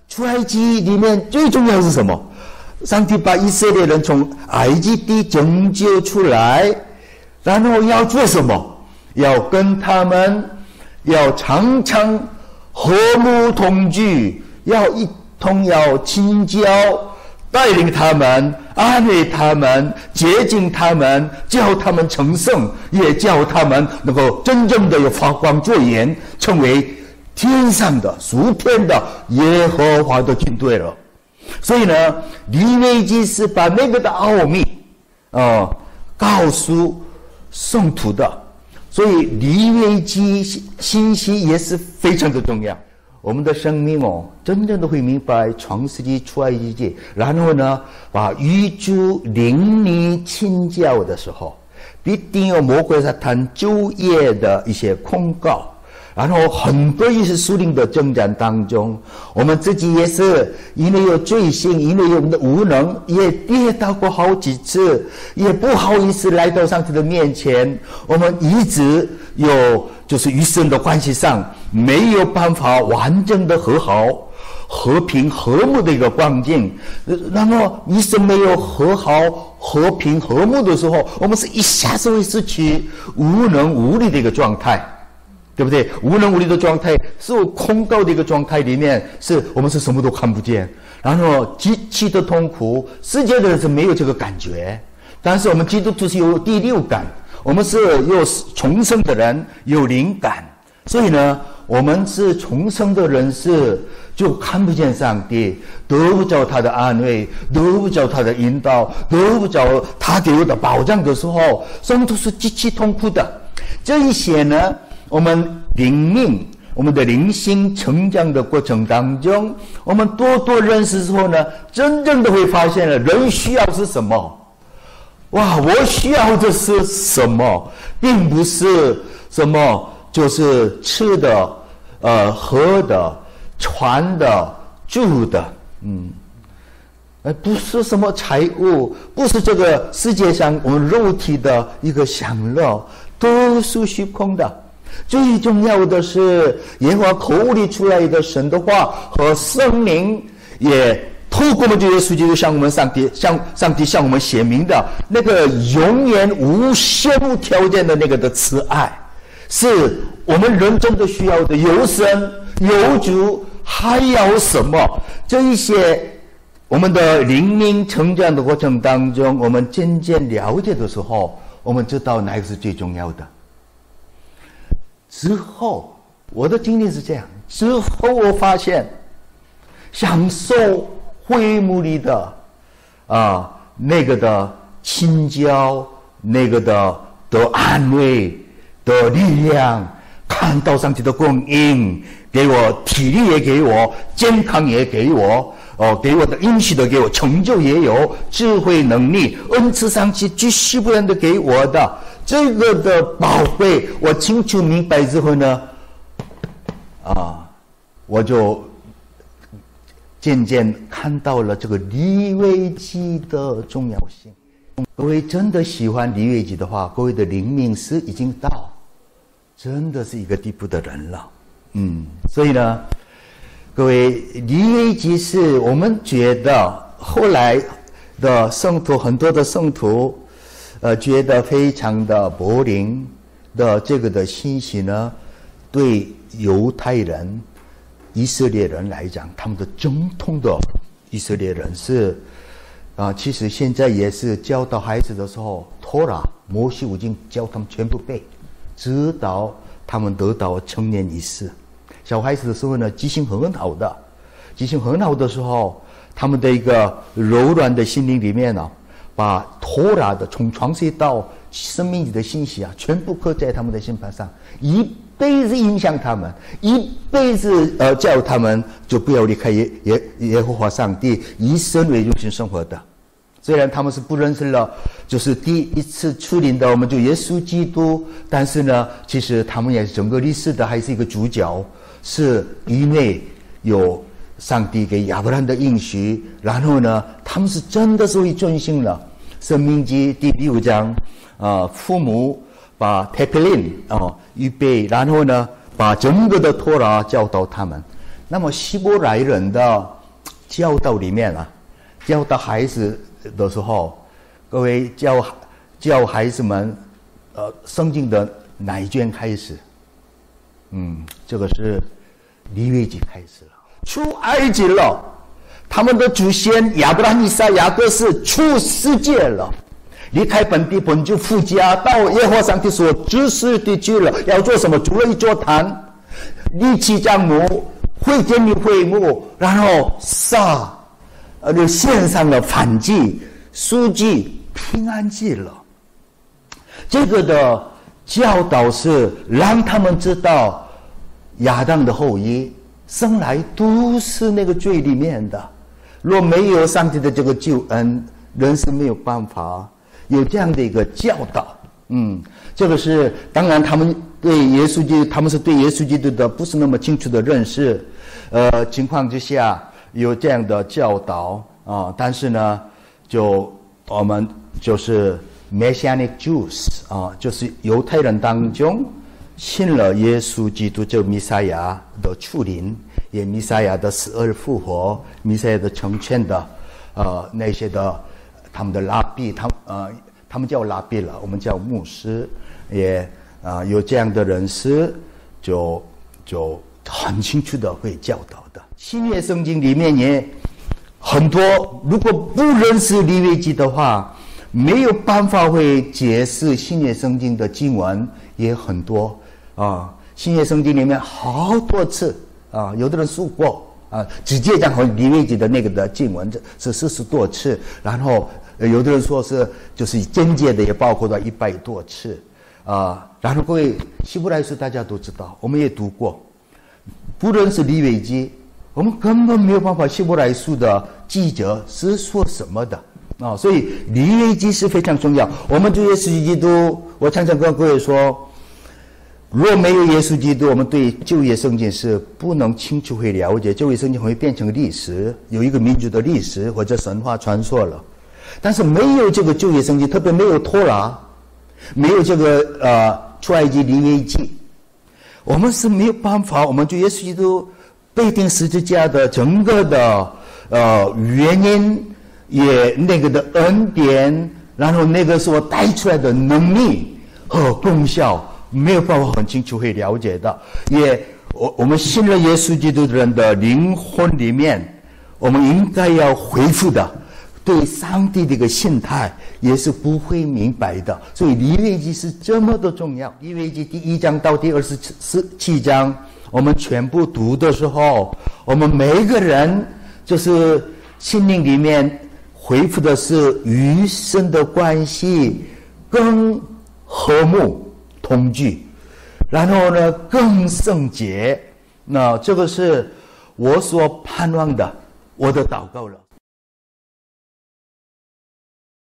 出埃及里面最重要是什么？上帝把以色列人从埃及地拯救出来，然后要做什么？要跟他们要常常和睦同居，要一同要亲交，带领他们，安慰他们，洁净他们，叫他们成圣，也叫他们能够真正的有发光作盐，成为天上的属天的耶和华的军队了。所以呢，利未记是把那个的奥秘告诉圣徒的，所以利未记信息也是非常的重要。我们的生命真正的会明白创世纪出埃及记，然后呢，把与主灵里亲交的时候，必定有魔鬼撒旦昼夜的一些控告。然后很多一些属灵的征战当中，我们自己也是因为有罪性，因为有我们的无能，也跌倒过好几次，也不好意思来到上帝的面前。我们一直有就是与神的关系上没有办法完整的和好、和平、和睦的一个光景。那么与神没有和好、和平、和睦的时候，我们是一下子会失去无能无力的一个状态。对不对？无能无力的状态，是空告的一个状态里面，是我们是什么都看不见，然后极其的痛苦。世界的人是没有这个感觉，但是我们基督徒是有第六感，我们是有重生的人，有灵感。所以呢，我们是重生的人是就看不见上帝，得不着他的安慰，得不着他的引导，得不着他给我的保障的时候，生都是极其痛苦的。这一些呢，我们灵命，我们的灵性成长的过程当中，我们多多认识之后呢，真正的会发现了人需要是什么。哇，我需要的是什么，并不是什么就是吃的、喝的、穿的、住的，不是什么财物，不是这个世界上我们肉体的一个享乐，都是虚空的。最重要的是耶和华口里出来的神的话和圣灵，也透过我们这耶稣基督向我们上帝向我们显明的那个永远无限无条件的那个的慈爱，是我们人真的需要的。有神有主，还要什么？这一些我们的灵命成长的过程当中，我们渐渐了解的时候，我们知道哪个是最重要的。之后我的经历是这样，之后我发现享受会幕里的那个的亲交，那个的安慰的力量，看到上帝的供应，给我体力也给我，健康也给我，给我的应许的给我，成就也有，智慧能力恩赐上去继续不断的给我的这个的宝贝，我清楚明白之后呢，我就渐渐看到了这个利未记的重要性。各位真的喜欢利未记的话，各位的灵命是已经到真的是一个地步的人了。所以呢，各位利未记是我们觉得后来的圣徒，很多的圣徒觉得非常的柏林的这个的信息呢，对犹太人、以色列人来讲，他们的正统的以色列人是其实现在也是教导孩子的时候，托拉、摩西五经教他们全部背，直到他们得到成年仪式。小孩子的时候呢，记性很好的时候，他们的一个柔软的心灵里面呢，把托拉的从创世到生命里的信息全部刻在他们的心盘上，一辈子影响他们，一辈子叫他们就不要离开耶和华上帝，以神为中心生活的。虽然他们是不认识了就是第一次出临的我们就耶稣基督，但是呢，其实他们也是整个历史的还是一个主角，是因为有上帝给亚伯兰的应许，然后呢，他们是真的是会遵行了。申命记第6章，父母把 Tefillin 预备，然后呢，把整个的托拉教导他们。那么希伯来人的教导里面啊，教导孩子的时候，各位教孩子们，圣经的哪一卷开始？这个是利未记开始了，出埃及了，他们的祖先亚伯拉罕、以撒、雅各是出世界了，离开本地本就父家，到耶和华上帝所指示的去了。要做什么？筑了一座坛，立起帐幕，会建立会幕，然后就献上了燔祭、赎祭、平安祭了。这个的教导是让他们知道，亚当的后裔生来都是那个罪里面的，若没有上帝的这个救恩，人是没有办法有这样的一个教导。这个是当然他们对耶稣基督，他们是对耶稣基督的不是那么清楚的认识，情况之下有这样的教导啊，但是呢，我们就是 Messianic Jews 啊，就是犹太人当中信了耶稣基督这弥赛亚的出临，也弥赛亚的死而复活，弥赛亚的成全的那些的他们的拉比，他们叫拉比了，我们叫牧师，也有这样的人士就很清楚的会教导的。新约圣经里面也很多，如果不认识利未记的话，没有办法会解释新约圣经的经文也很多啊。新约圣经里面好多次啊，有的人数过啊，直接讲和利未记的那个的经文是40多次，然后有的人说是就是间接的也包括到100多次啊。然后各位希伯来书大家都知道，我们也读过，不论是利未记，我们根本没有办法希伯来书的记者是说什么的啊，所以利未记是非常重要。我们对耶稣基督，我常常跟各位说，若没有耶稣基督，我们对旧约圣经是不能清楚会了解，旧约圣经会变成历史，有一个民族的历史或者神话传说了。但是没有这个旧约圣经，特别没有托拉，没有这个出埃及利未记，我们是没有办法，我们对耶稣基督被钉十字架的整个的原因，也那个的恩典，然后那个所带出来的能力和功效，没有办法很清楚会了解的。也我们信了耶稣基督的人的灵魂里面，我们应该要恢复的对上帝的一个心态也是不会明白的。所以利未记是这么的重要。利未记第1章到第27章我们全部读的时候，我们每一个人就是心灵里面恢复的是与神的关系更和睦同居，然后呢更圣洁。那这个是我所盼望的，我的祷告了。